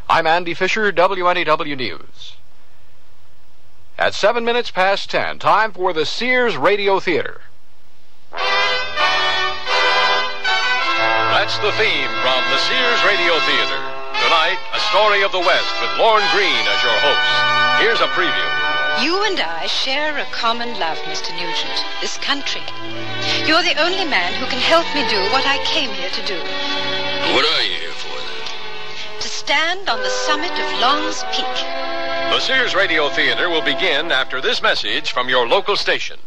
I'm Andy Fisher, WNEW News. At 7 minutes past 10, time for the Sears Radio Theater. That's the theme from the Sears Radio Theater. Tonight, a story of the West with Lorne Greene as your host. Here's a preview. You and I share a common love, Mr. Nugent, this country. You're the only man who can help me do what I came here to do. What are you here for, then? To stand on the summit of Long's Peak. The Sears Radio Theater will begin after this message from your local station.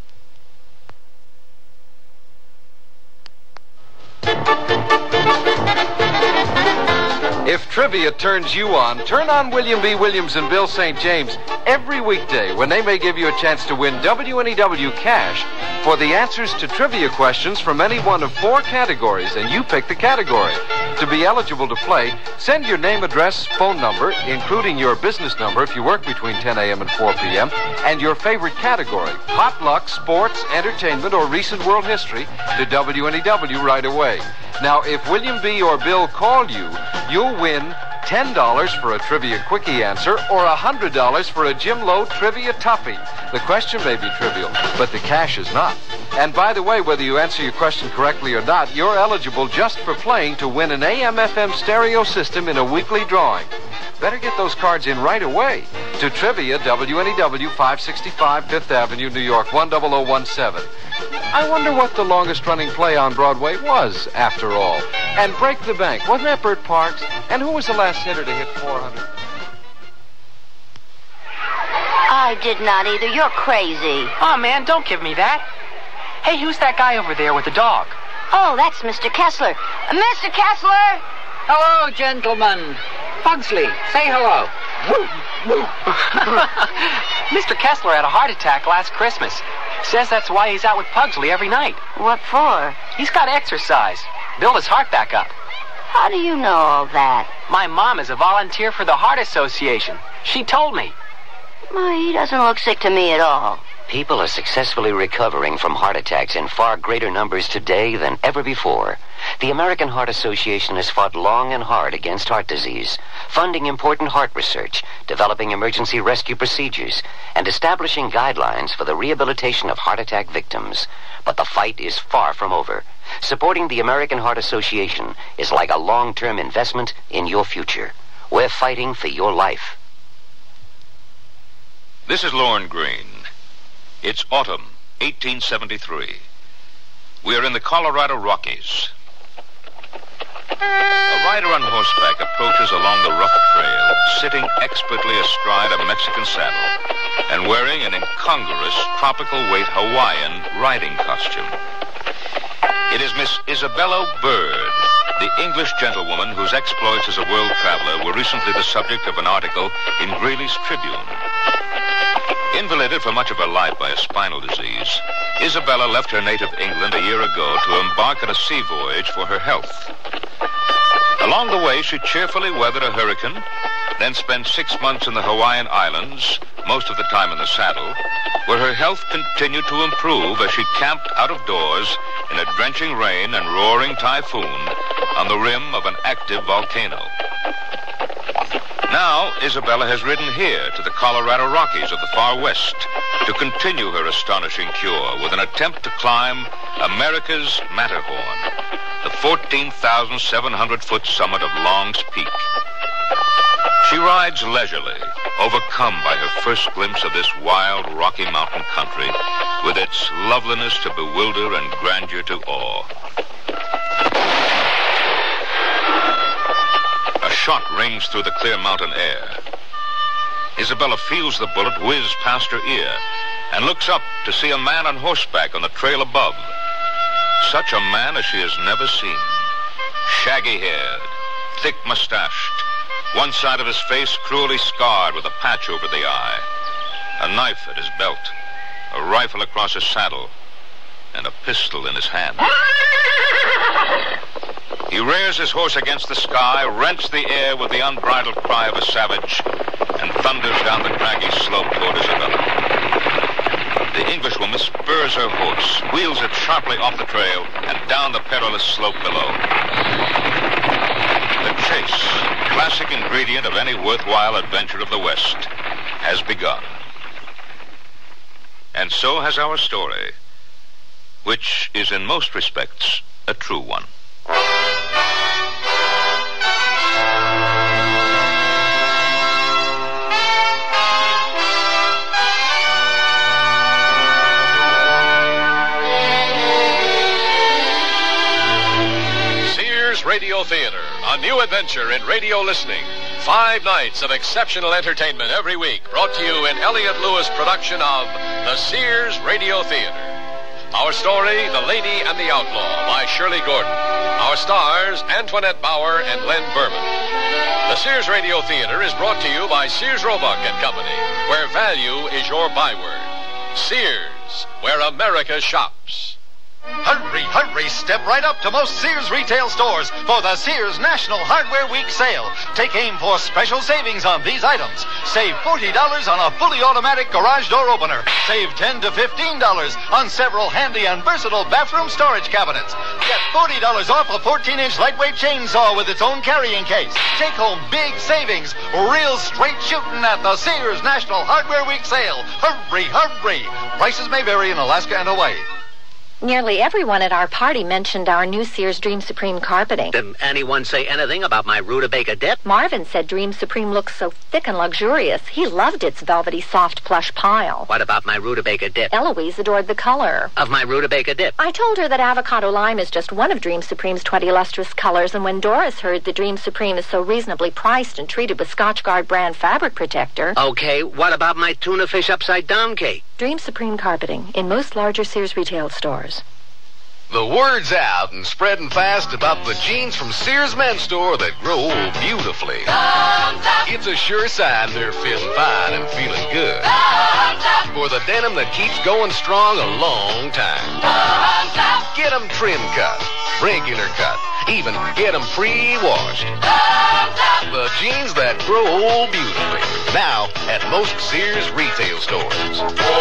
If trivia turns you on, turn on William B. Williams and Bill St. James every weekday when they may give you a chance to win WNEW cash for the answers to trivia questions from any one of 4 categories, and you pick the category. To be eligible to play, send your name, address, phone number, including your business number if you work between 10 a.m. and 4 p.m., and your favorite category, hot luck, sports, entertainment, or recent world history, to WNEW right away. Now, if William B. or Bill call you, you'll win $10 for a Trivia Quickie answer or $100 for a Jim Lowe Trivia Toughie. The question may be trivial, but the cash is not. And by the way, whether you answer your question correctly or not, you're eligible just for playing to win an AM/FM stereo system in a weekly drawing. Better get those cards in right away. To Trivia, WNEW 565 5th Avenue, New York 10017. I wonder what the longest-running play on Broadway was, after all. And Break the Bank, wasn't that Bert Parks? And who was the last hitter to hit 400? I did not either. You're crazy. Oh, man, don't give me that. Hey, who's that guy over there with the dog? Oh, that's Mr. Kessler. Mr. Kessler! Hello, gentlemen. Pugsley, say hello. Mr. Kessler had a heart attack last Christmas. Says that's why he's out with Pugsley every night. What for? He's got to exercise. Build his heart back up. How do you know all that? My mom is a volunteer for the Heart Association. She told me. Well, he doesn't look sick to me at all. People are successfully recovering from heart attacks in far greater numbers today than ever before. The American Heart Association has fought long and hard against heart disease, funding important heart research, developing emergency rescue procedures, and establishing guidelines for the rehabilitation of heart attack victims. But the fight is far from over. Supporting the American Heart Association is like a long-term investment in your future. We're fighting for your life. This is Lorne Greene. It's autumn, 1873. We are in the Colorado Rockies. A rider on horseback approaches along the rough trail, sitting expertly astride a Mexican saddle and wearing an incongruous tropical weight Hawaiian riding costume. It is Miss Isabella Bird, the English gentlewoman whose exploits as a world traveler were recently the subject of an article in Greeley's Tribune. Invalided for much of her life by a spinal disease, Isabella left her native England a year ago to embark on a sea voyage for her health. Along the way, she cheerfully weathered a hurricane, then spent 6 months in the Hawaiian Islands, most of the time in the saddle, where her health continued to improve as she camped out of doors in a drenching rain and roaring typhoon on the rim of an active volcano. Now, Isabella has ridden here to the Colorado Rockies of the far west to continue her astonishing cure with an attempt to climb America's Matterhorn, the 14,700-foot summit of Long's Peak. She rides leisurely, overcome by her first glimpse of this wild Rocky Mountain country with its loveliness to bewilder and grandeur to awe. A shot rings through the clear mountain air. Isabella feels the bullet whiz past her ear and looks up to see a man on horseback on the trail above. Such a man as she has never seen. Shaggy-haired, thick-mustached, one side of his face cruelly scarred with a patch over the eye, a knife at his belt, a rifle across his saddle, and a pistol in his hand. He rears his horse against the sky, rents the air with the unbridled cry of a savage, and thunders down the craggy slope toward Isabella. The Englishwoman spurs her horse, wheels it sharply off the trail, and down the perilous slope below. The chase, classic ingredient of any worthwhile adventure of the West, has begun. And so has our story, which is in most respects a true one. Sears Radio Theater, a new adventure in radio listening. 5 nights of exceptional entertainment every week, brought to you in Elliott Lewis production of the Sears Radio Theater. Our story, The Lady and the Outlaw, by Shirley Gordon. Our stars, Antoinette Bauer and Len Berman. The Sears Radio Theater is brought to you by Sears Roebuck and Company, where value is your byword. Sears, where America shops. Hurry, hurry, step right up to most Sears retail stores for the Sears National Hardware Week sale. Take aim for special savings on these items. Save $40 on a fully automatic garage door opener. Save $10 to $15 on several handy and versatile bathroom storage cabinets. Get $40 off a 14-inch lightweight chainsaw with its own carrying case. Take home big savings, real straight shooting at the Sears National Hardware Week sale. Hurry, hurry. Prices may vary in Alaska and Hawaii. Nearly everyone at our party mentioned our new Sears Dream Supreme carpeting. Did anyone say anything about my rutabaga dip? Marvin said Dream Supreme looks so thick and luxurious. He loved its velvety, soft, plush pile. What about my rutabaga dip? Eloise adored the color of my rutabaga dip. I told her that avocado lime is just one of Dream Supreme's 20 lustrous colors, and when Doris heard that Dream Supreme is so reasonably priced and treated with Scotchgard brand fabric protector... Okay, what about my tuna fish upside down cake? Dream Supreme carpeting in most larger Sears retail stores. The word's out and spreading fast about the jeans from Sears Men's Store that grow beautifully. It's a sure sign they're feeling fine and feeling good. For the denim that keeps going strong a long time. Get them trim cut, regular cut, even get them pre-washed. The jeans that grow old beautifully. Now at most Sears retail stores.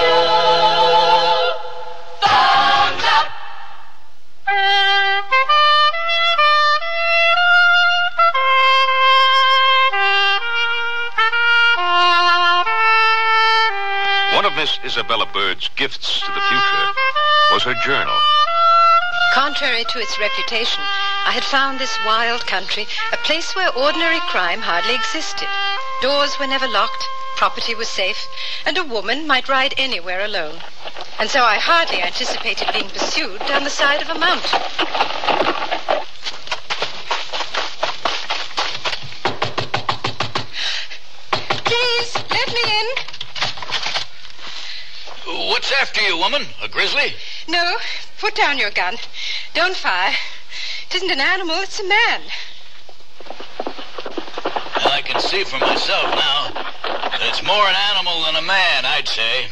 One of Miss Isabella Bird's gifts to the future was her journal. Contrary to its reputation, I had found this wild country a place where ordinary crime hardly existed. Doors were never locked, property was safe, and a woman might ride anywhere alone. And so I hardly anticipated being pursued down the side of a mountain. Please, let me in. What's after you, woman? A grizzly? No, put down your gun. Don't fire. It isn't an animal, it's a man. Well, I can see for myself now that it's more an animal than a man, I'd say.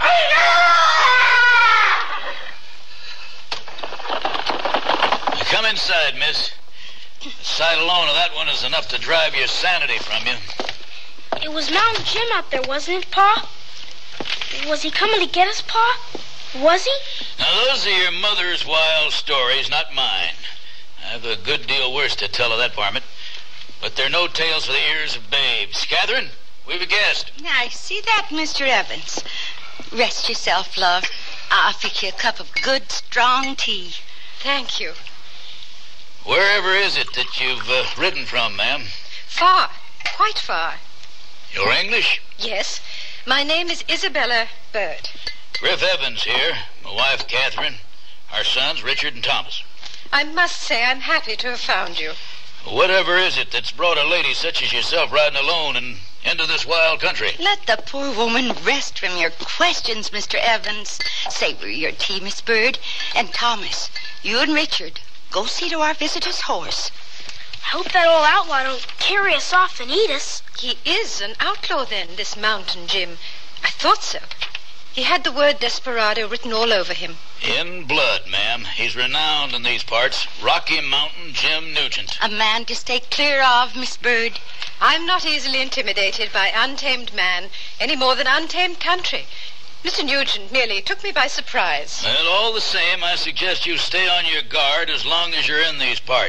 Come inside, miss. The sight alone of that one is enough to drive your sanity from you. It was Mountain Jim out there, wasn't it, Pa? Was he coming to get us, Pa? Was he? Now, those are your mother's wild stories, not mine. I've a good deal worse to tell of that varmint. But they're no tales for the ears of babes. Catherine, we've a guest. I see that, Mr. Evans. Rest yourself, love. I'll fix you a cup of good, strong tea. Thank you. Wherever is it that you've ridden from, ma'am? Far. Quite far. You're English? Yes. My name is Isabella Bird. Griff Evans here. My wife, Catherine. Our sons, Richard and Thomas. I must say I'm happy to have found you. Whatever is it that's brought a lady such as yourself riding alone and into this wild country? Let the poor woman rest from your questions, Mr. Evans. Savor your tea, Miss Bird. And Thomas, you and Richard, go see to our visitor's horse. I hope that old outlaw don't carry us off and eat us. He is an outlaw, then, this Mountain Jim. I thought so. He had the word desperado written all over him. In blood, ma'am. He's renowned in these parts. Rocky Mountain Jim Nugent. A man to stay clear of, Miss Bird. I'm not easily intimidated by untamed man, any more than untamed country. Mr. Nugent merely took me by surprise. Well, all the same, I suggest you stay on your guard as long as you're in these parts.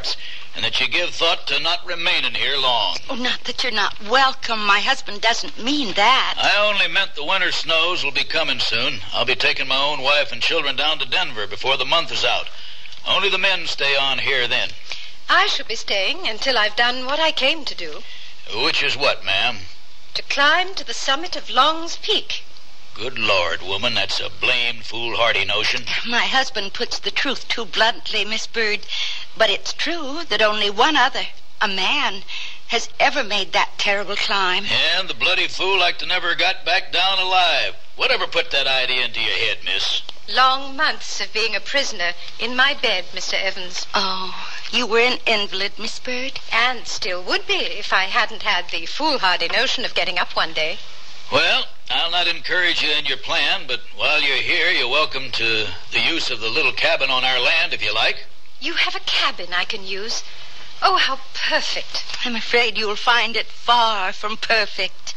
and that you give thought to not remaining here long. Oh, not that you're not welcome. My husband doesn't mean that. I only meant the winter snows will be coming soon. I'll be taking my own wife and children down to Denver before the month is out. Only the men stay on here then. I shall be staying until I've done what I came to do. Which is what, ma'am? To climb to the summit of Long's Peak. Good Lord, woman, that's a blamed foolhardy notion. My husband puts the truth too bluntly, Miss Bird. But it's true that only one other, a man, has ever made that terrible climb. And the bloody fool like to never got back down alive. Whatever put that idea into your head, miss? Long months of being a prisoner in my bed, Mr. Evans. Oh, you were an invalid, Miss Bird? And still would be if I hadn't had the foolhardy notion of getting up one day. Well, I'll not encourage you in your plan, but while you're here, you're welcome to the use of the little cabin on our land, if you like. You have a cabin I can use? Oh, how perfect. I'm afraid you'll find it far from perfect.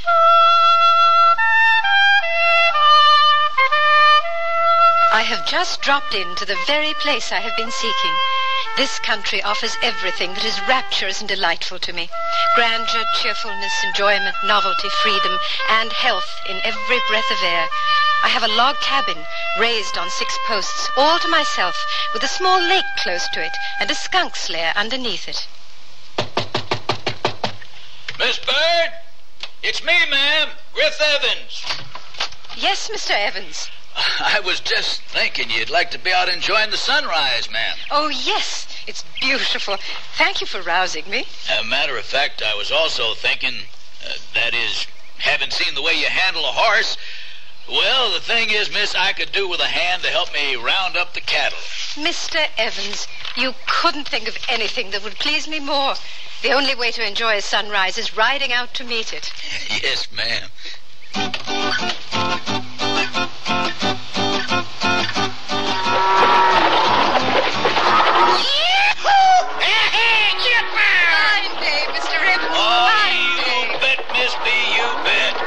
I have just dropped into the very place I have been seeking. This country offers everything that is rapturous and delightful to me. Grandeur, cheerfulness, enjoyment, novelty, freedom, and health in every breath of air. I have a log cabin raised on 6 posts, all to myself, with a small lake close to it and a skunk's lair underneath it. Miss Bird, it's me, ma'am, Griff Evans. Yes, Mr. Evans. I was just thinking you'd like to be out enjoying the sunrise, ma'am. Oh, yes, it's beautiful. Thank you for rousing me. As a matter of fact, I was also thinking, that is, having seen the way you handle a horse. Well, the thing is, miss, I could do with a hand to help me round up the cattle. Mr. Evans, you couldn't think of anything that would please me more. The only way to enjoy a sunrise is riding out to meet it. Yes, ma'am. Fine day, Mr. Evans. Oh, Fine day. you bet, Miss B, you bet.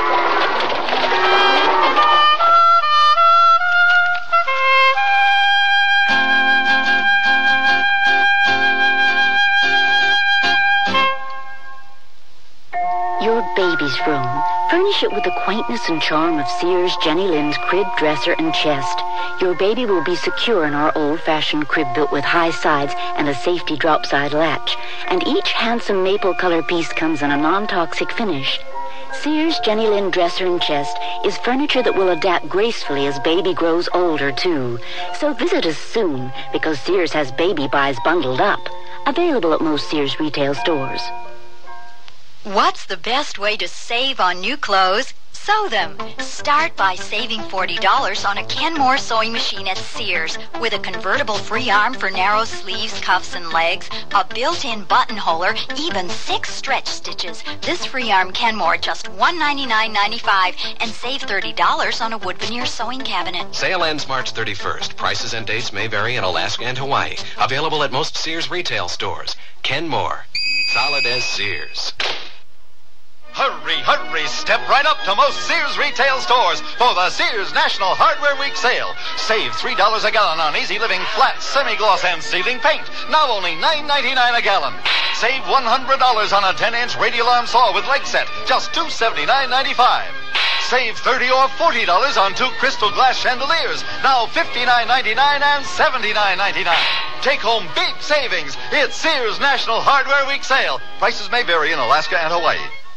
Your baby's room. Furnish it with the quaintness and charm of Sears Jenny Lind's crib, dresser, and chest. Your baby will be secure in our old-fashioned crib built with high sides and a safety drop-side latch. And each handsome maple color piece comes in a non-toxic finish. Sears Jenny Lind dresser and chest is furniture that will adapt gracefully as baby grows older, too. So visit us soon, because Sears has baby buys bundled up. Available at most Sears retail stores. What's the best way to save on new clothes? Sew them. Start by saving $40 on a Kenmore sewing machine at Sears with a convertible free arm for narrow sleeves, cuffs, and legs, a built-in buttonholer, even 6 stretch stitches. This free arm Kenmore just $199.95 and save $30 on a wood veneer sewing cabinet. Sale ends March 31st. Prices and dates may vary in Alaska and Hawaii. Available at most Sears retail stores. Kenmore. Solid as Sears. Hurry, hurry, step right up to most Sears retail stores for the Sears National Hardware Week sale. Save $3 a gallon on Easy Living flat, semi-gloss, and ceiling paint. Now only $9.99 a gallon. Save $100 on a 10-inch radial arm saw with leg set, just $279.95. Save $30 or $40 on 2 crystal glass chandeliers, now $59.99 and $79.99. Take home big savings. It's Sears National Hardware Week sale. Prices may vary in Alaska and Hawaii.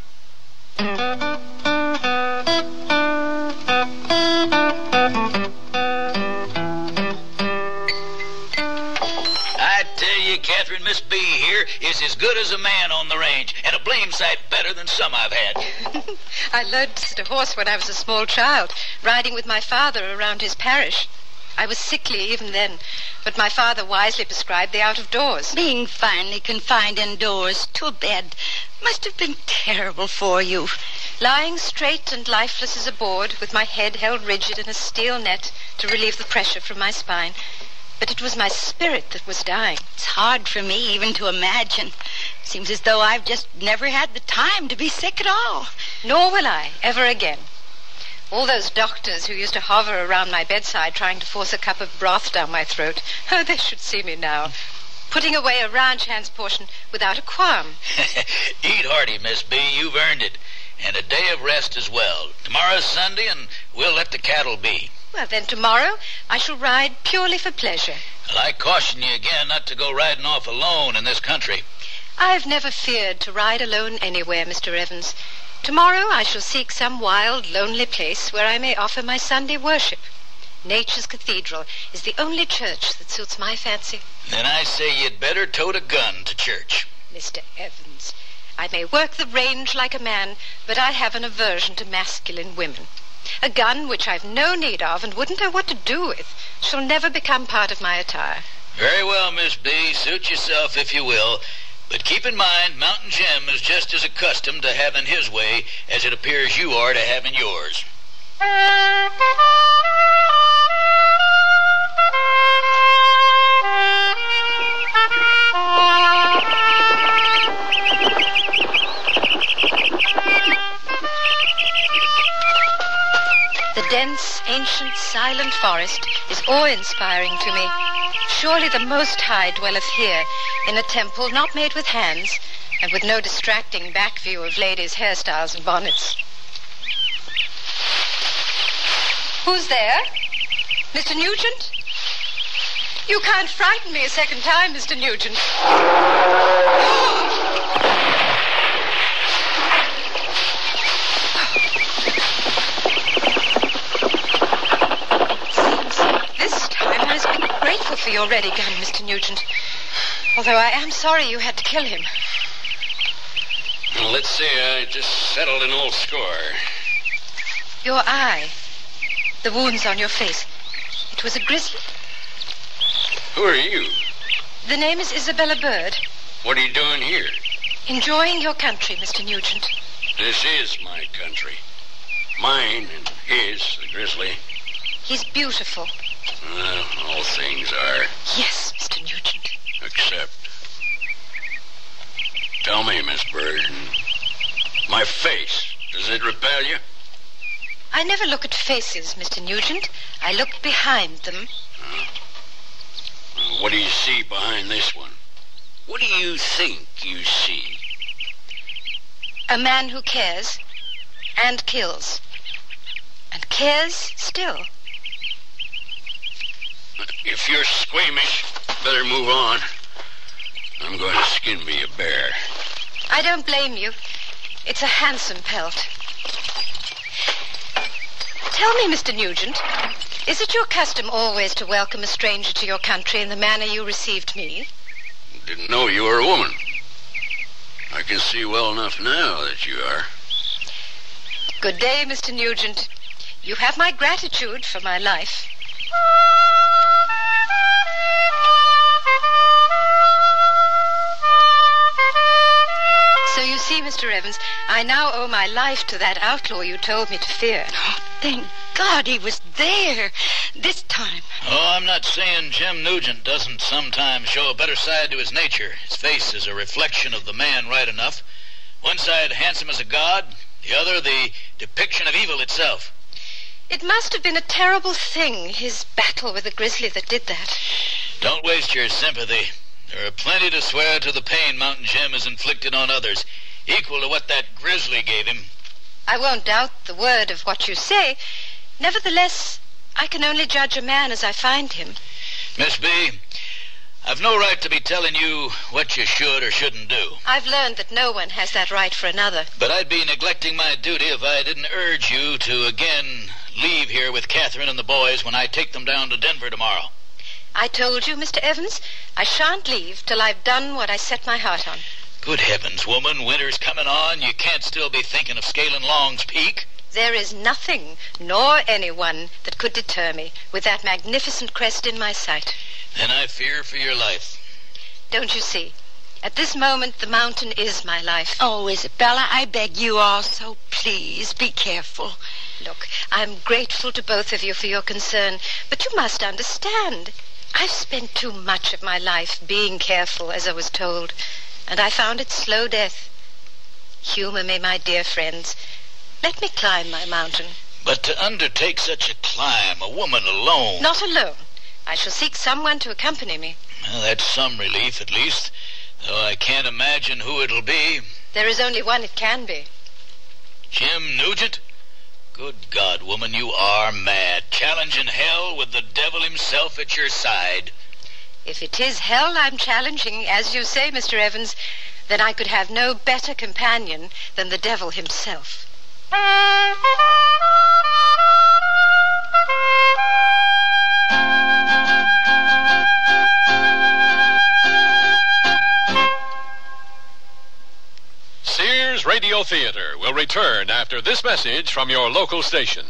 I tell you, Catherine, Miss B here is as good as a man on the range, and a blame sight better than some I've had. I learned to sit a horse when I was a small child, riding with my father around his parish. I was sickly even then, but my father wisely prescribed the out-of-doors. Being finally confined indoors to a bed must have been terrible for you. Lying straight and lifeless as a board, with my head held rigid in a steel net to relieve the pressure from my spine. But it was my spirit that was dying. It's hard for me even to imagine. Seems as though I've just never had the time to be sick at all. Nor will I, ever again. All those doctors who used to hover around my bedside trying to force a cup of broth down my throat, oh, they should see me now. putting away a ranch hand's portion without a qualm. Eat hearty, Miss B. You've earned it. And a day of rest as well. Tomorrow's Sunday, and we'll let the cattle be. Well, then tomorrow I shall ride purely for pleasure. Well, I caution you again not to go riding off alone in this country. I've never feared to ride alone anywhere, Mr. Evans. Tomorrow I shall seek some wild, lonely place where I may offer my Sunday worship. Nature's Cathedral is the only church that suits my fancy. Then I say you'd better tote a gun to church. Mr. Evans, I may work the range like a man, but I have an aversion to masculine women. A gun, which I've no need of and wouldn't know what to do with, shall never become part of my attire. Very well, Miss B. Suit yourself if you will. But keep in mind, Mountain Jim is just as accustomed to having his way as it appears you are to having yours. The dense, ancient, silent forest is awe-inspiring to me. Surely the Most High dwelleth here, in a temple not made with hands, and with no distracting back view of ladies' hairstyles and bonnets. Who's there? Mr. Nugent? You can't frighten me a second time, Mr. Nugent. This time I must be grateful for your ready gun, Mr. Nugent. Although I am sorry you had to kill him. Well, let's see, I just settled an old score. Your eye. The wounds on your face. It was a grizzly. Who are you? The name is Isabella Bird. What are you doing here? Enjoying your country, Mr. Nugent. This is my country. Mine and his, the grizzly. He's beautiful. Well, all things are. Yes, Mr. Nugent. Except. Tell me, Miss Bird, my face, does it repel you? I never look at faces, Mr. Nugent. I look behind them. What do you see behind this one? What do you think you see? A man who cares and kills. And cares still. If you're squeamish, better move on. I'm going to skin me a bear. I don't blame you. It's a handsome pelt. Tell me, Mr. Nugent, is it your custom always to welcome a stranger to your country in the manner you received me? Didn't know you were a woman. I can see well enough now that you are. Good day, Mr. Nugent. You have my gratitude for my life. So you see, Mr. Evans, I now owe my life to that outlaw you told me to fear. Oh, thank God he was there this time. Oh, I'm not saying Jim Nugent doesn't sometimes show a better side to his nature. His face is a reflection of the man right enough. One side handsome as a god, the other the depiction of evil itself. It must have been a terrible thing, his battle with the grizzly that did that. Don't waste your sympathy. There are plenty to swear to the pain Mountain Jim has inflicted on others, equal to what that grizzly gave him. I won't doubt the word of what you say. Nevertheless, I can only judge a man as I find him. Miss B, I've no right to be telling you what you should or shouldn't do. I've learned that no one has that right for another. But I'd be neglecting my duty if I didn't urge you to again leave here with Catherine and the boys when I take them down to Denver tomorrow. I told you, Mr. Evans, I shan't leave till I've done what I set my heart on. Good heavens, woman, winter's coming on. You can't still be thinking of scaling Long's Peak. There is nothing, nor anyone, that could deter me with that magnificent crest in my sight. Then I fear for your life. Don't you see? At this moment, the mountain is my life. Oh, Isabella, I beg you also, please, be careful. Look, I'm grateful to both of you for your concern, but you must understand. I've spent too much of my life being careful, as I was told, and I found it slow death. Humor me, my dear friends. Let me climb my mountain. But to undertake such a climb, a woman alone... Not alone. I shall seek someone to accompany me. Well, that's some relief, at least. Though I can't imagine who it'll be. There is only one it can be. Jim Nugent? Good God, woman, you are mad. Challenging hell with the devil himself at your side. If it is hell I'm challenging, as you say, Mr. Evans, then I could have no better companion than the devil himself. Sears Radio Theater will return after this message from your local station.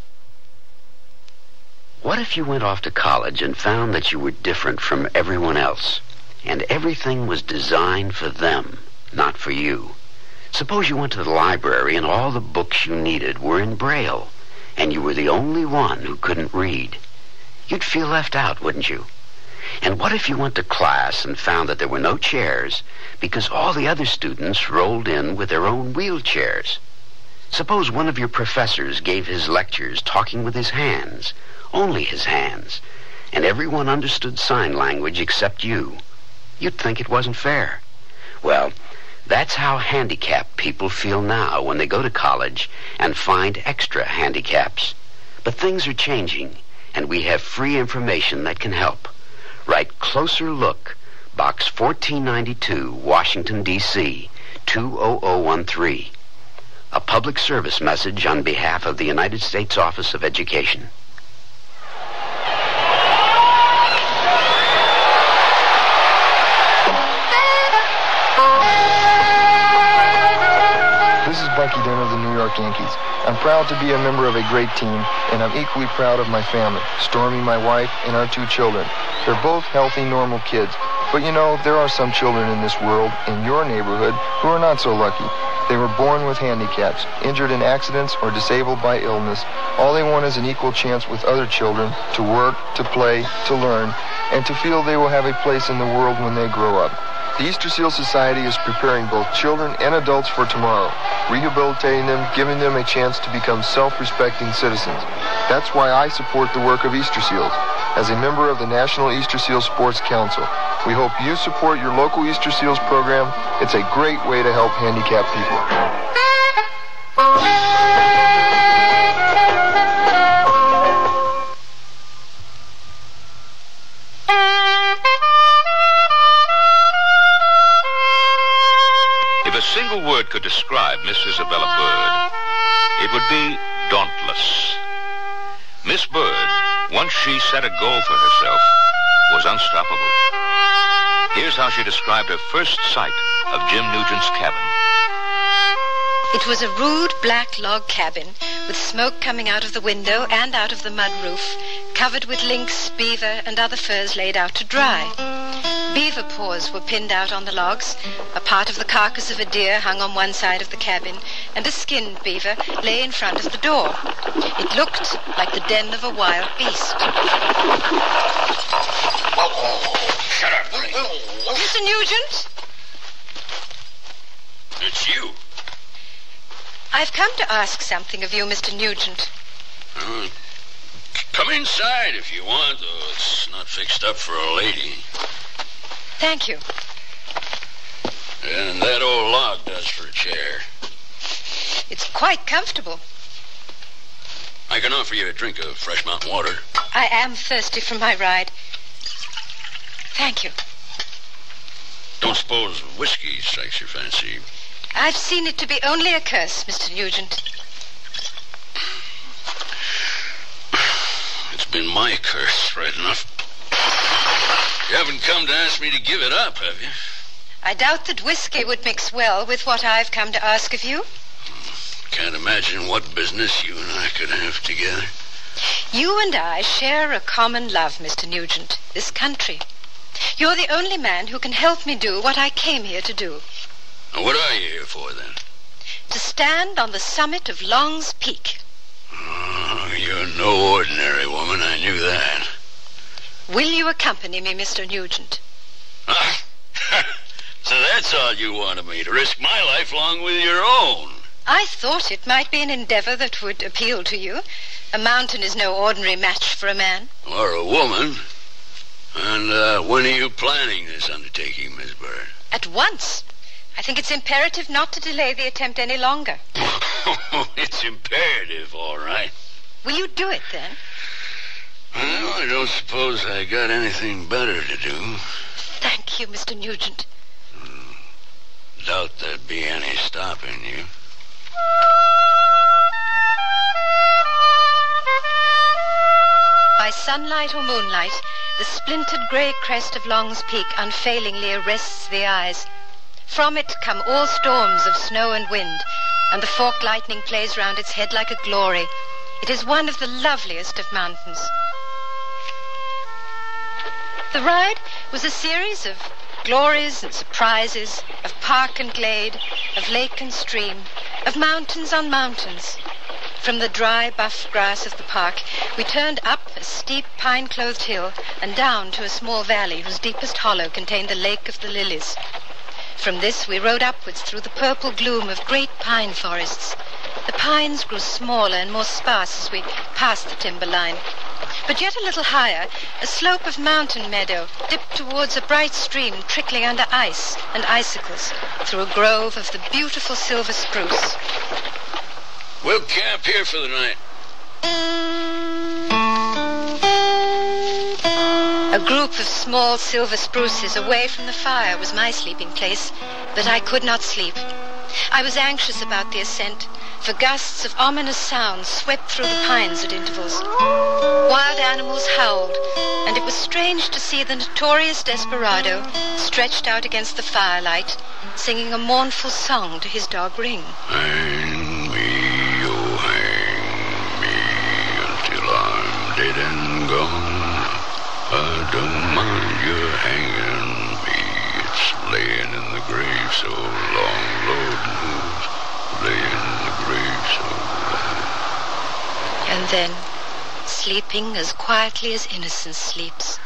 What if you went off to college and found that you were different from everyone else, and everything was designed for them, not for you? Suppose you went to the library and all the books you needed were in Braille, and you were the only one who couldn't read. You'd feel left out, wouldn't you? And what if you went to class and found that there were no chairs because all the other students rolled in with their own wheelchairs? Suppose one of your professors gave his lectures talking with his hands, only his hands, and everyone understood sign language except you. You'd think it wasn't fair. Well, that's how handicapped people feel now when they go to college and find extra handicaps. But things are changing, and we have free information that can help. Write Closer Look, Box 1492, Washington, D.C., 20013. A public service message on behalf of the United States Office of Education. This is Bucky Dent of the New York Yankees. I'm proud to be a member of a great team, and I'm equally proud of my family, Stormy, my wife, and our 2 children. They're both healthy, normal kids. But you know, there are some children in this world, in your neighborhood, who are not so lucky. They were born with handicaps, injured in accidents, or disabled by illness. All they want is an equal chance with other children to work, to play, to learn, and to feel they will have a place in the world when they grow up. The Easter Seal Society is preparing both children and adults for tomorrow, rehabilitating them, giving them a chance to become self-respecting citizens. That's why I support the work of Easter Seals. As a member of the National Easter Seal Sports Council, we hope you support your local Easter Seals program. It's a great way to help handicapped people. If a single word could describe Miss Isabella Bird, it would be dauntless. Miss Bird, once she set a goal for herself, was unstoppable. Here's how she described her first sight of Jim Nugent's cabin. It was a rude black log cabin with smoke coming out of the window and out of the mud roof, covered with lynx, beaver, and other furs laid out to dry. Beaver paws were pinned out on the logs. A part of the carcass of a deer hung on one side of the cabin, and a skinned beaver lay in front of the door. It looked like the den of a wild beast. Shut up. Mr. Nugent? It's you. I've come to ask something of you, Mr. Nugent. Come inside if you want, though it's not fixed up for a lady. Thank you. And that old log does for a chair. It's quite comfortable. I can offer you a drink of fresh mountain water. I am thirsty from my ride. Thank you. Don't suppose whiskey strikes your fancy. I've seen it to be only a curse, Mr. Nugent. It's been my curse, right enough. You haven't come to ask me to give it up, have you? I doubt that whiskey would mix well with what I've come to ask of you. Can't imagine what business you and I could have together. You and I share a common love, Mr. Nugent, this country. You're the only man who can help me do what I came here to do. And what are you here for, then? To stand on the summit of Long's Peak. Oh, you're no ordinary woman, I knew that. Will you accompany me, Mr. Nugent? So that's all you wanted me, to risk my life along with your own. I thought it might be an endeavor that would appeal to you. A mountain is no ordinary match for a man. Or a woman. And when are you planning this undertaking, Miss Bird? At once. I think it's imperative not to delay the attempt any longer. It's imperative, all right. Will you do it, then? Well, I don't suppose I got anything better to do. Thank you, Mr. Nugent. Doubt there'd be any stopping you. By sunlight or moonlight, the splintered grey crest of Long's Peak unfailingly arrests the eyes. From it come all storms of snow and wind, and the forked lightning plays round its head like a glory. It is one of the loveliest of mountains. The ride was a series of glories and surprises, of park and glade, of lake and stream, of mountains on mountains. From the dry, buff grass of the park, we turned up a steep, pine-clothed hill and down to a small valley whose deepest hollow contained the Lake of the Lilies. From this we rode upwards through the purple gloom of great pine forests. The pines grew smaller and more sparse as we passed the timber line. But yet a little higher, a slope of mountain meadow dipped towards a bright stream trickling under ice and icicles through a grove of the beautiful silver spruce. We'll camp here for the night. A group of small silver spruces away from the fire was my sleeping place, but I could not sleep. I was anxious about the ascent, for gusts of ominous sounds swept through the pines at intervals. Wild animals howled, and it was strange to see the notorious desperado stretched out against the firelight, singing a mournful song to his dog Ring. Hang me, oh hang me, until I'm dead and gone. I don't mind you hanging me. It's laying in the grave so long, Lord knows. Laying in the grave so long. And then, sleeping as quietly as innocence sleeps.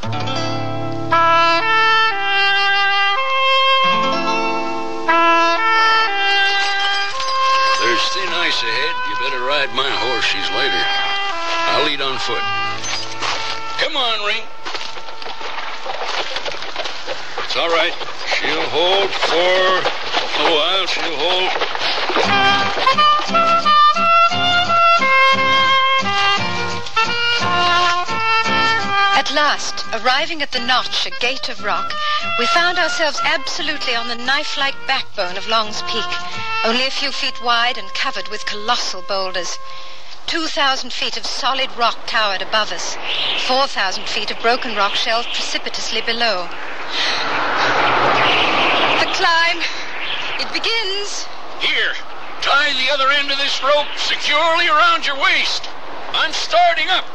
There's thin ice ahead. You better ride my horse. She's later. I'll lead on foot. Come on, Ring. It's all right. She'll hold for a while. She'll hold. At last, arriving at the notch, a gate of rock, we found ourselves absolutely on the knife-like backbone of Long's Peak, only a few feet wide and covered with colossal boulders. 2,000 feet of solid rock towered above us. 4,000 feet of broken rock shelved precipitously below. The climb. It begins. Here, tie the other end of this rope securely around your waist. I'm starting up.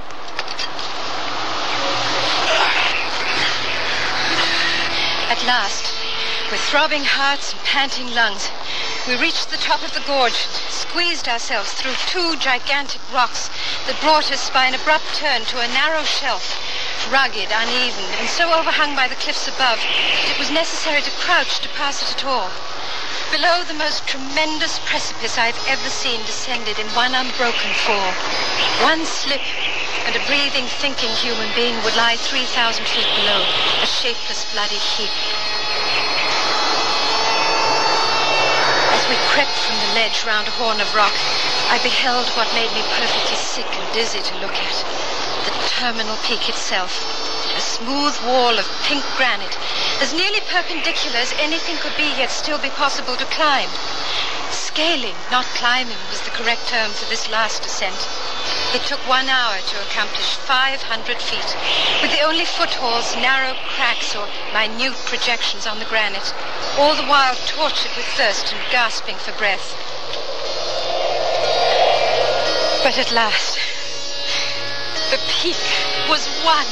At last, with throbbing hearts and panting lungs, we reached the top of the gorge, squeezed ourselves through two gigantic rocks that brought us by an abrupt turn to a narrow shelf, rugged, uneven, and so overhung by the cliffs above that it was necessary to crouch to pass it at all. Below, the most tremendous precipice I've ever seen descended in one unbroken fall. One slip, and a breathing, thinking human being would lie 3,000 feet below, a shapeless, bloody heap. As we crept from the ledge round a horn of rock, I beheld what made me perfectly sick and dizzy to look at. The terminal peak itself, a smooth wall of pink granite, as nearly perpendicular as anything could be, yet still be possible to climb. Scaling, not climbing, was the correct term for this last ascent. It took 1 hour to accomplish 500 feet, with the only footholds narrow cracks or minute projections on the granite, all the while tortured with thirst and gasping for breath. But at last, the peak was won.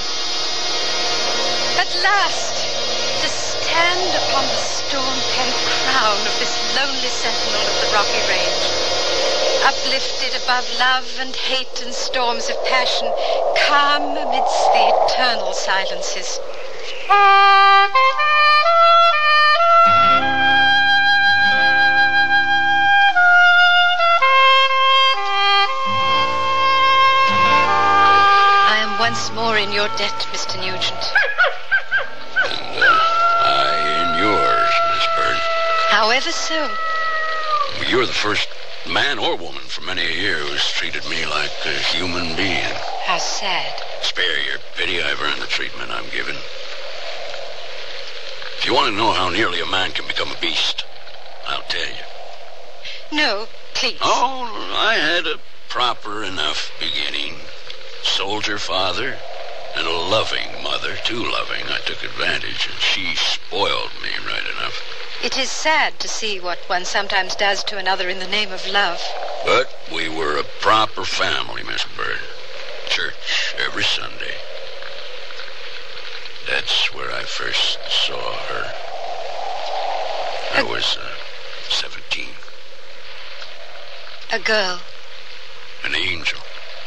At last, to stand upon the storm-pent crown of this lonely sentinel of the rocky range, uplifted above love and hate and storms of passion, calm amidst the eternal silences. I am once more in your debt, Mr. Nugent. ever so. You're the first man or woman for many a year who's treated me like a human being. How sad. Spare your pity. I've earned the treatment I'm given. If you want to know how nearly a man can become a beast, I'll tell you. No, please. Oh, I had a proper enough beginning. Soldier father and a loving mother. Too loving. I took advantage, and she spoiled me right enough. It is sad to see what one sometimes does to another in the name of love. But we were a proper family, Miss Bird. Church every Sunday. That's where I first saw her. I was 17. A girl. An angel.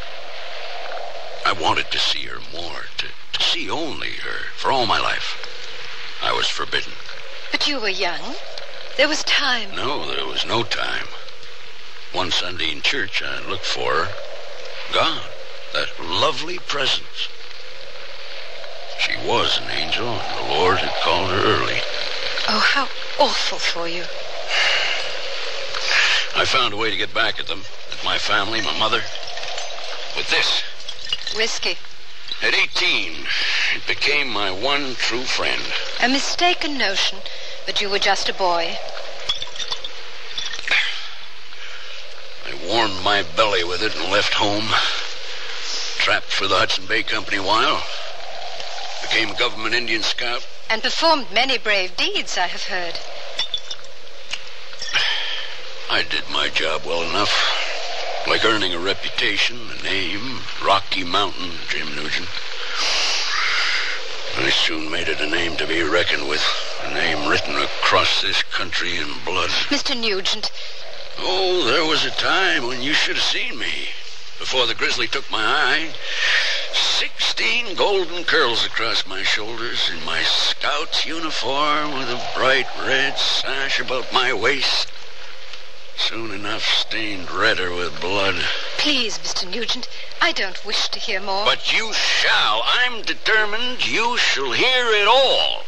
I wanted to see her more, to see only her, for all my life. I was forbidden. But you were young. There was time. No, there was no time. One Sunday in church, I looked for her. Gone. That lovely presence. She was an angel, and the Lord had called her early. Oh, how awful for you. I found a way to get back at them, at my family, my mother, with this. Whiskey. At 18, it became my one true friend. A mistaken notion that you were just a boy. I warmed my belly with it and left home. Trapped for the Hudson Bay Company a while. Became a government Indian scout. And performed many brave deeds, I have heard. I did my job well enough. Like earning a reputation, a name, Rocky Mountain, Jim Nugent. I soon made it a name to be reckoned with. A name written across this country in blood. Mr. Nugent. Oh, there was a time when you should have seen me. Before the grizzly took my eye. 16 golden curls across my shoulders in my scout's uniform with a bright red sash about my waist. Soon enough stained redder with blood. Please, Mr. Nugent, I don't wish to hear more. But you shall. I'm determined you shall hear it all.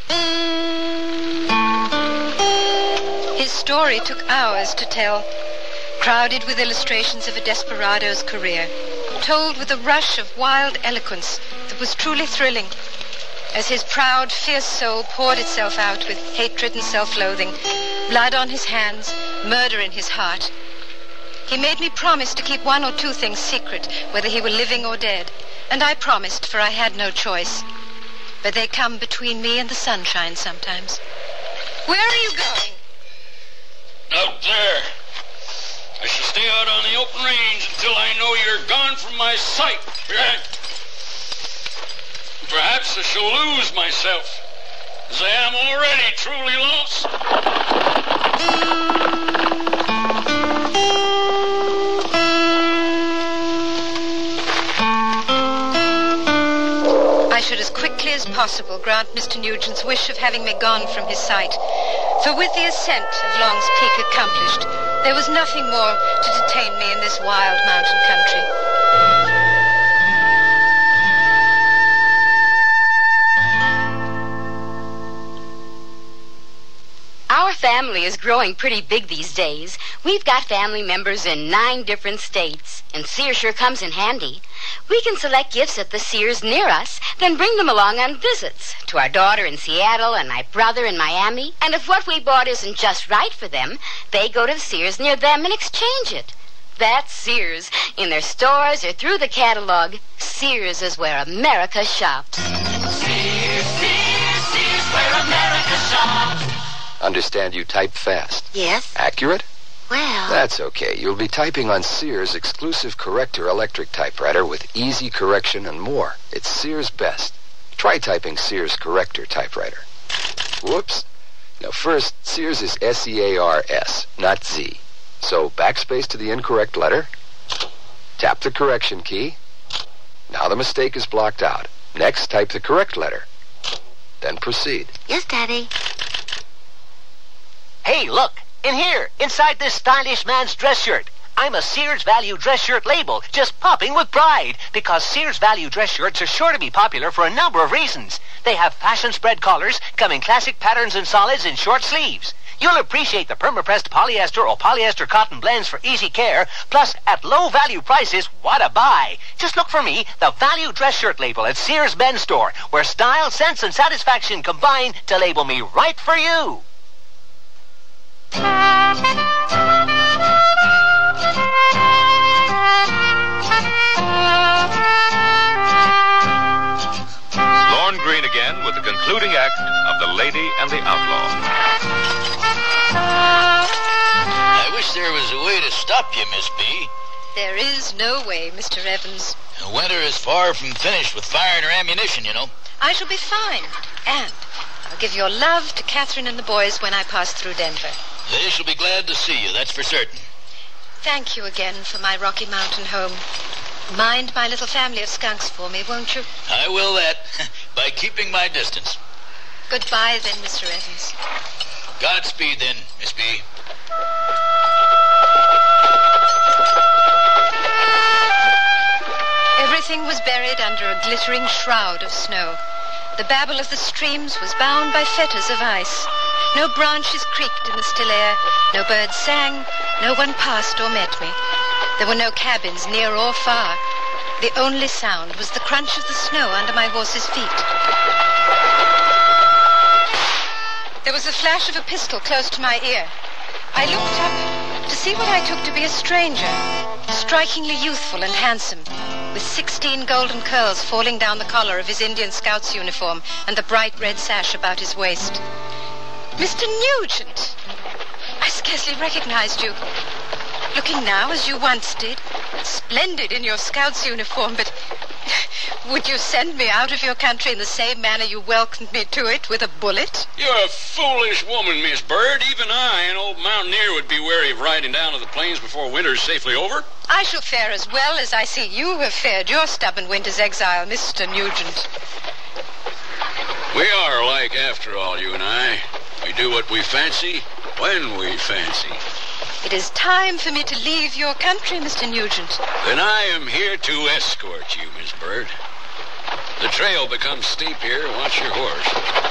His story took hours to tell, crowded with illustrations of a desperado's career, told with a rush of wild eloquence that was truly thrilling. As his proud, fierce soul poured itself out with hatred and self-loathing, blood on his hands, murder in his heart. He made me promise to keep one or two things secret, whether he were living or dead. And I promised, for I had no choice. But they come between me and the sunshine sometimes. Where are you going? Out there. I shall stay out on the open range until I know you're gone from my sight. Perhaps I shall lose myself, as I am already truly lost. I should as quickly as possible grant Mr. Nugent's wish of having me gone from his sight. For with the ascent of Long's Peak accomplished, there was nothing more to detain me in this wild mountain country. Our family is growing pretty big these days. We've got family members in 9 different states, and Sears sure comes in handy. We can select gifts at the Sears near us, then bring them along on visits to our daughter in Seattle and my brother in Miami. And if what we bought isn't just right for them, they go to the Sears near them and exchange it. That's Sears. In their stores or through the catalog, Sears is where America shops. Sears, Sears, Sears, where America shops. Understand you type fast. Yes? Accurate? Well... That's okay. You'll be typing on Sears' exclusive Corrector electric typewriter with easy correction and more. It's Sears' best. Try typing Sears Corrector typewriter. Whoops. Now first, Sears is S-E-A-R-S, not Z. So backspace to the incorrect letter. Tap the correction key. Now the mistake is blocked out. Next, type the correct letter. Then proceed. Yes, Daddy. Hey, look! In here, inside this stylish man's dress shirt. I'm a Sears Value dress shirt label, just popping with pride, because Sears Value dress shirts are sure to be popular for a number of reasons. They have fashion spread collars, come in classic patterns and solids in short sleeves. You'll appreciate the perma-pressed polyester or polyester cotton blends for easy care. Plus, at low-value prices, what a buy. Just look for me, the Value Dress Shirt label at Sears Men's Store, where style, sense, and satisfaction combine to label me right for you. Lorne Greene again with the concluding act of The Lady and the Outlaw. I wish there was a way to stop you, Miss B. There is no way, Mr. Evans. The winter is far from finished with firing or ammunition, you know. I shall be fine. And I'll give your love to Catherine and the boys when I pass through Denver. They shall be glad to see you, that's for certain. Thank you again for my Rocky Mountain home. Mind my little family of skunks for me, won't you? I will that, by keeping my distance. Goodbye then, Mr. Evans. Godspeed then, Miss B. Everything was buried under a glittering shroud of snow. The babble of the streams was bound by fetters of ice. No branches creaked in the still air, no birds sang, no one passed or met me. There were no cabins near or far. The only sound was the crunch of the snow under my horse's feet. There was the flash of a pistol close to my ear. I looked up to see what I took to be a stranger, strikingly youthful and handsome, with 16 golden curls falling down the collar of his Indian Scout's uniform and the bright red sash about his waist. Mr. Nugent! I scarcely recognized you. Looking now as you once did, splendid in your Scout's uniform, but would you send me out of your country in the same manner you welcomed me to it, with a bullet? You're a foolish woman, Miss Bird. Even I, an old mountaineer, would be wary of riding down to the plains before winter's safely over. I shall fare as well as I see you have fared your stubborn winter's exile, Mr. Nugent. We are alike, after all, you and I. We do what we fancy, when we fancy. It is time for me to leave your country, Mr. Nugent. Then I am here to escort you, Miss Bird. The trail becomes steep here. Watch your horse.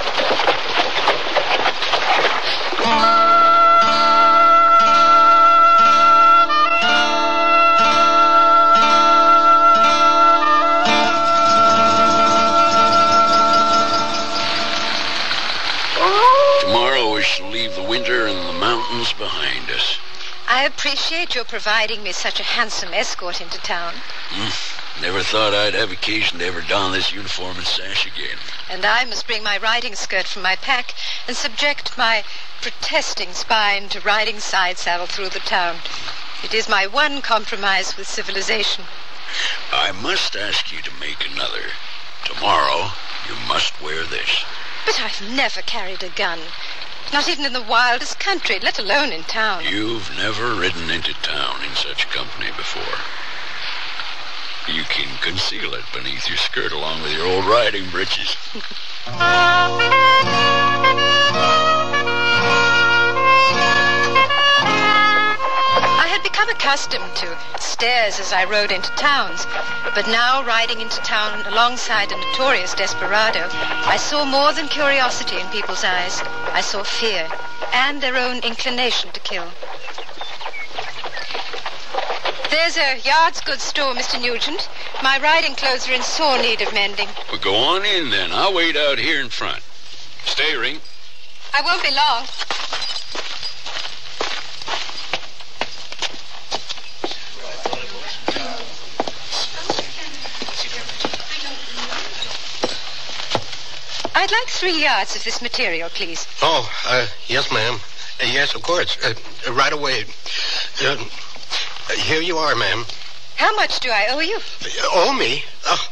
Tomorrow we shall leave the winter and the mountains behind us. I appreciate your providing me such a handsome escort into town. Never thought I'd have occasion to ever don this uniform and sash again. And I must bring my riding skirt from my pack and subject my protesting spine to riding side saddle through the town. It is my one compromise with civilization. I must ask you to make another. Tomorrow, you must wear this. But I've never carried a gun. Not even in the wildest country, let alone in town. You've never ridden into town in such company before. You can conceal it beneath your skirt along with your old riding breeches. I had become accustomed to stares as I rode into towns, but now riding into town alongside a notorious desperado, I saw more than curiosity in people's eyes. I saw fear and their own inclination to kill. There's a yard's goods store, Mr. Nugent. My riding clothes are in sore need of mending. Well, go on in, then. I'll wait out here in front. Stay, Ring. I won't be long. I'd like 3 yards of this material, please. Oh, yes, ma'am. Yes, of course. Right away. Here you are, ma'am. How much do I owe you? Owe me?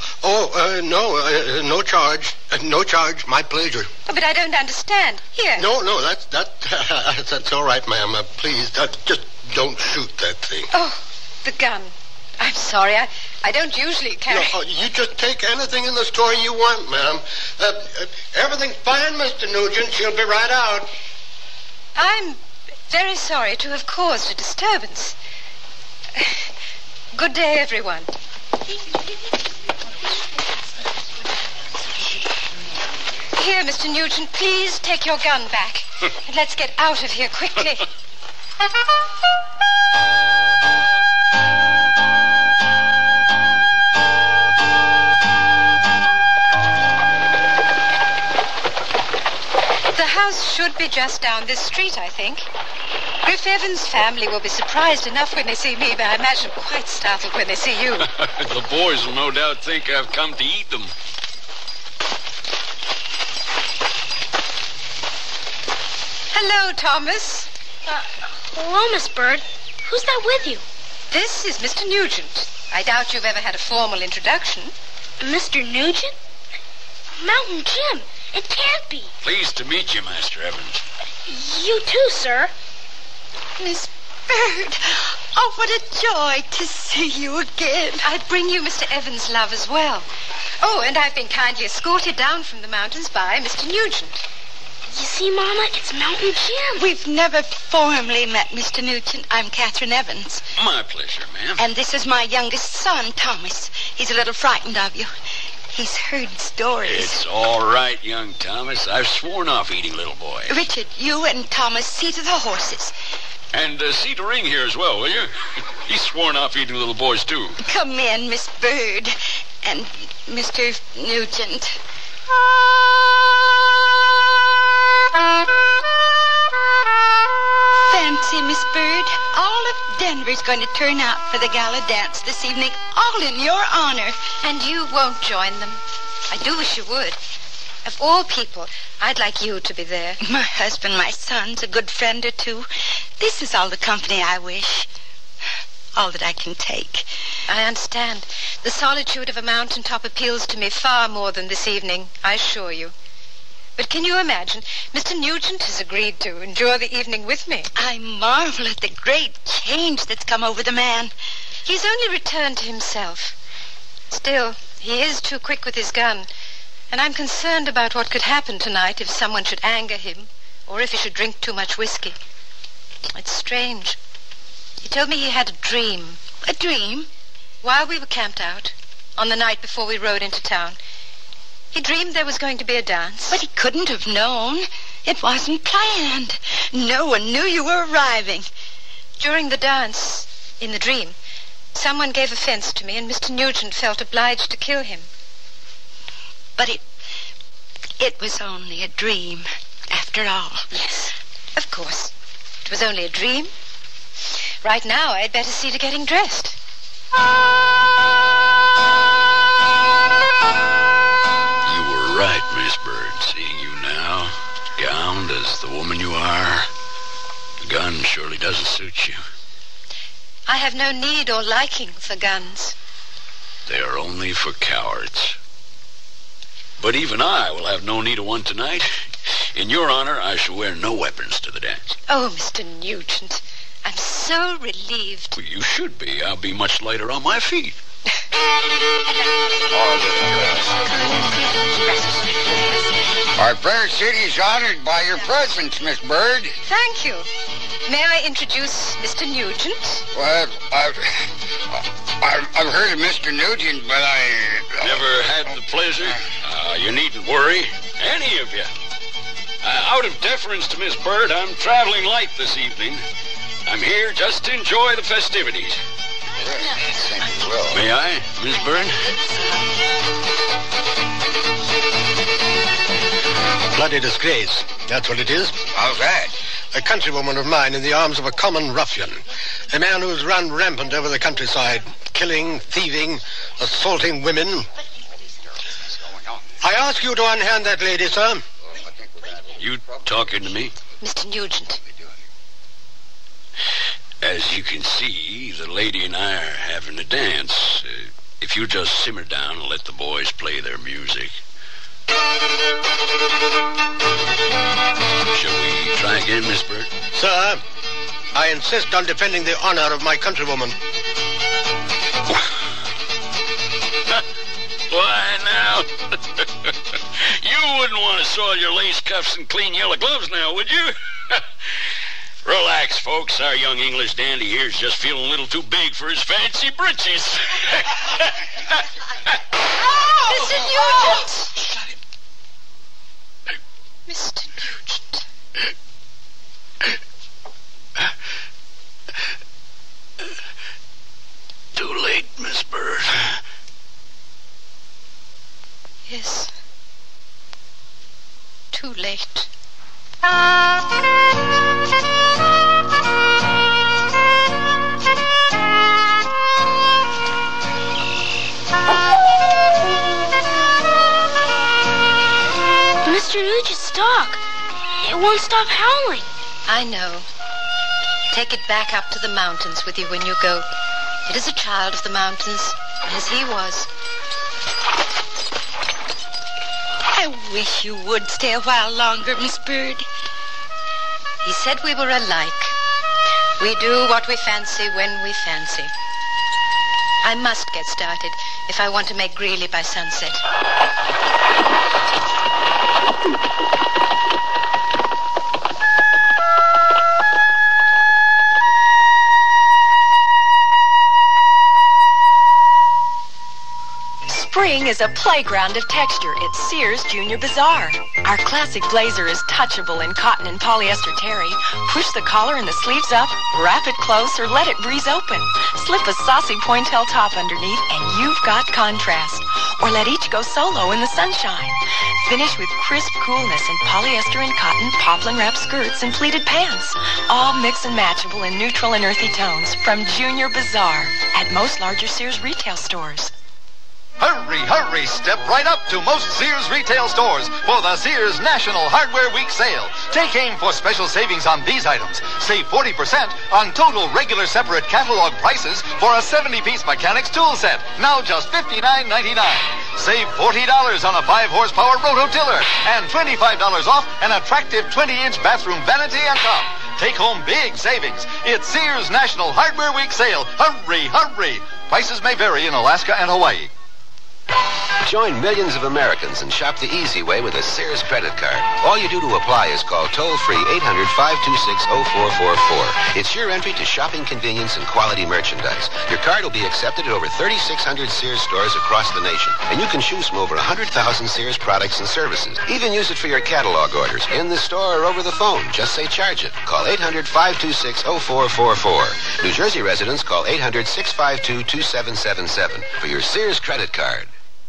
No charge. No charge. My pleasure. Oh, but I don't understand. Here. No, that's all right, ma'am. Please, just don't shoot that thing. Oh, the gun. I'm sorry. I don't usually carry... No, you just take anything in the store you want, ma'am. Everything's fine, Mr. Nugent. She'll be right out. I'm very sorry to have caused a disturbance. Good day, everyone. Here, Mr. Nugent, please take your gun back. Let's get out of here quickly. The house should be just down this street, I think. Griff Evans' family will be surprised enough when they see me, but I imagine quite startled when they see you. The boys will no doubt think I've come to eat them. Hello, Thomas. Hello, Miss Bird. Who's that with you? This is Mr. Nugent. I doubt you've ever had a formal introduction. Mr. Nugent? Mountain Jim. It can't be. Pleased to meet you, Master Evans. You too, sir. Miss Bird. Oh, what a joy to see you again. I bring you Mr. Evans' love as well. Oh, and I've been kindly escorted down from the mountains by Mr. Nugent. You see, Mama, it's Mountain Jim. We've never formally met, Mr. Nugent. I'm Catherine Evans. My pleasure, ma'am. And this is my youngest son, Thomas. He's a little frightened of you. He's heard stories. It's all right, young Thomas. I've sworn off eating little boys. Richard, you and Thomas see to the horses. And see to Ring here as well, will you? He's sworn off eating little boys, too. Come in, Miss Bird. And Mr. Nugent. Fancy, Miss Bird. All of Denver's going to turn out for the gala dance this evening, all in your honor. And you won't join them. I do wish you would. Of all people, I'd like you to be there. My husband, my son's a good friend or two. This is all the company I wish. All that I can take. I understand. The solitude of a mountaintop appeals to me far more than this evening, I assure you. But can you imagine? Mr. Nugent has agreed to enjoy the evening with me. I marvel at the great change that's come over the man. He's only returned to himself. Still, he is too quick with his gun, and I'm concerned about what could happen tonight if someone should anger him, or if he should drink too much whiskey. It's strange. He told me he had a dream. A dream? While we were camped out, on the night before we rode into town, he dreamed there was going to be a dance. But he couldn't have known. It wasn't planned. No one knew you were arriving. During the dance, in the dream, someone gave offense to me, and Mr. Nugent felt obliged to kill him. But it was only a dream, after all. Yes, of course. It was only a dream. Right now, I'd better see to getting dressed. You were right, Miss Bird. Seeing you now, gowned as the woman you are, the gun surely doesn't suit you. I have no need or liking for guns. They are only for cowards. But even I will have no need of one tonight. In your honor, I shall wear no weapons to the dance. Oh, Mr. Nugent, I'm so relieved. Well, you should be. I'll be much lighter on my feet. Our fair city's honored by your presence, Miss Bird. Thank you. May I introduce Mr. Nugent? Well, I've heard of Mr. Nugent, but Never had the pleasure? You needn't worry. Any of you. Out of deference to Miss Bird, I'm traveling light this evening. I'm here just to enjoy the festivities. May I, Miss Bird? Bloody disgrace. That's what it is. How's that? A countrywoman of mine in the arms of a common ruffian. A man who's run rampant over the countryside, killing, thieving, assaulting women. I ask you to unhand that lady, sir. You talking to me? Mr. Nugent. As you can see, the lady and I are having a dance. If you just simmer down and let the boys play their music. Shall we try again, Miss Bird? Sir, I insist on defending the honor of my countrywoman. Why now? You wouldn't want to soil your lace cuffs and clean yellow gloves now, would you? Relax, folks. Our young English dandy here's just feeling a little too big for his fancy britches. Mr. Nugent! Shut him. Mr. Nugent. late. Mr. Nugent's dog. It won't stop howling. I know. Take it back up to the mountains with you when you go. It is a child of the mountains, as he was. I wish you would stay a while longer, Miss Bird. He said we were alike. We do what we fancy when we fancy. I must get started if I want to make Greeley by sunset. Spring is a playground of texture at Sears Junior Bazaar. Our classic blazer is touchable in cotton and polyester terry. Push the collar and the sleeves up, wrap it close, or let it breeze open. Slip a saucy pointelle top underneath, and you've got contrast. Or let each go solo in the sunshine. Finish with crisp coolness in polyester and cotton, poplin wrap skirts, and pleated pants. All mix and matchable in neutral and earthy tones from Junior Bazaar at most larger Sears retail stores. Hurry, hurry, step right up to most Sears retail stores for the Sears National Hardware Week sale. Take aim for special savings on these items. Save 40% on total regular separate catalog prices for a 70-piece mechanics tool set, now just $59.99. Save $40 on a 5-horsepower rototiller and $25 off an attractive 20-inch bathroom vanity and top. Take home big savings. It's Sears National Hardware Week sale. Hurry, hurry. Prices may vary in Alaska and Hawaii. Join millions of Americans and shop the easy way with a Sears credit card. All you do to apply is call toll-free 800-526-0444. It's your entry to shopping convenience and quality merchandise. Your card will be accepted at over 3,600 Sears stores across the nation. And you can choose from over 100,000 Sears products and services. Even use it for your catalog orders, in the store or over the phone. Just say charge it. Call 800-526-0444. New Jersey residents call 800-652-2777 for your Sears credit card.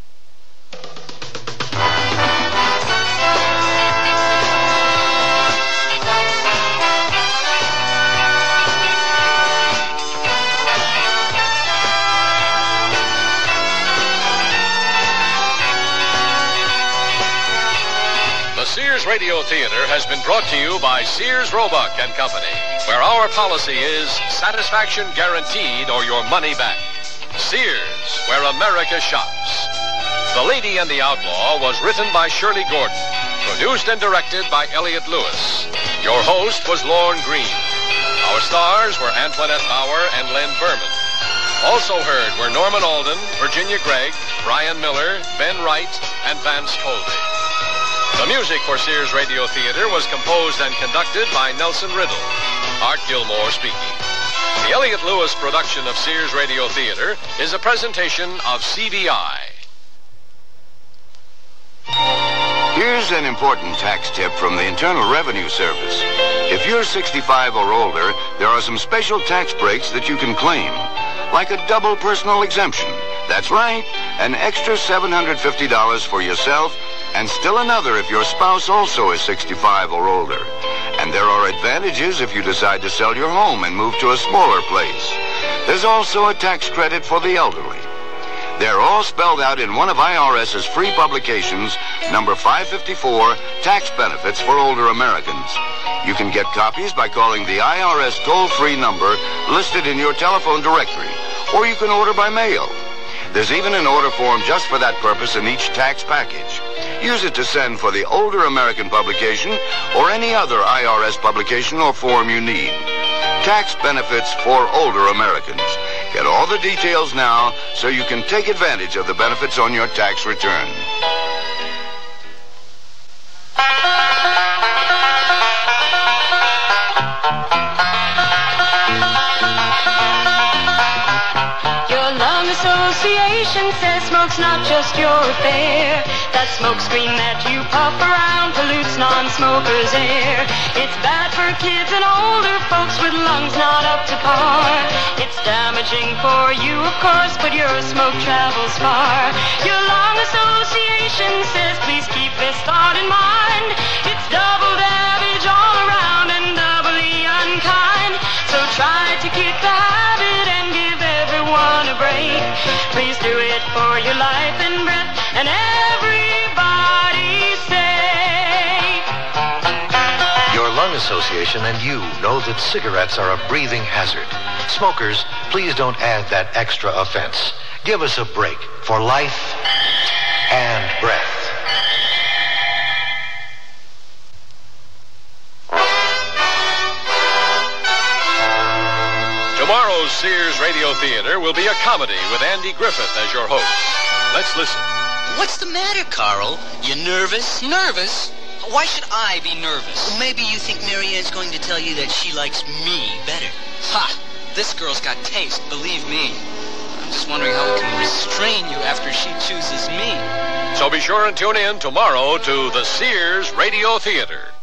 The Sears Radio Theater has been brought to you by Sears Roebuck and Company, where our policy is satisfaction guaranteed or your money back. Sears, where America shops. The Lady and the Outlaw was written by Shirley Gordon, produced and directed by Elliott Lewis. Your host was Lorne Green. Our stars were Antoinette Bauer and Len Berman. Also heard were Norman Alden, Virginia Gregg, Brian Miller, Ben Wright, and Vance Colby. The music for Sears Radio Theater was composed and conducted by Nelson Riddle. Art Gilmore speaking. The Elliott Lewis production of Sears Radio Theater is a presentation of CBI. Here's an important tax tip from the Internal Revenue Service. If you're 65 or older, there are some special tax breaks that you can claim, like a double personal exemption. That's right, an extra $750 for yourself, and still another if your spouse also is 65 or older. And there are advantages if you decide to sell your home and move to a smaller place. There's also a tax credit for the elderly. They're all spelled out in one of IRS's free publications, number 554, Tax Benefits for Older Americans. You can get copies by calling the IRS toll-free number listed in your telephone directory, or you can order by mail. There's even an order form just for that purpose in each tax package. Use it to send for the Older American publication or any other IRS publication or form you need. Tax Benefits for Older Americans. Get all the details now so you can take advantage of the benefits on your tax return. Your love is so Association says smoke's not just your affair. That smoke screen that you puff around pollutes non-smokers' air. It's bad for kids and older folks with lungs not up to par. It's damaging for you, of course, but your smoke travels far. Your lung association says please keep this thought in mind. It's double damage all around and doubly unkind. So try to kick the habit and give everyone a break. Please do it for your life and breath and everybody's sake. Your lung association and you know that cigarettes are a breathing hazard. Smokers, please don't add that extra offense. Give us a break for life and breath. Tomorrow's Sears Radio Theater will be a comedy with Andy Griffith as your host. Let's listen. What's the matter, Carl? You nervous? Nervous? Why should I be nervous? Well, maybe you think Marianne's going to tell you that she likes me better. Ha! This girl's got taste, believe me. I'm just wondering how we can restrain you after she chooses me. So be sure and tune in tomorrow to the Sears Radio Theater.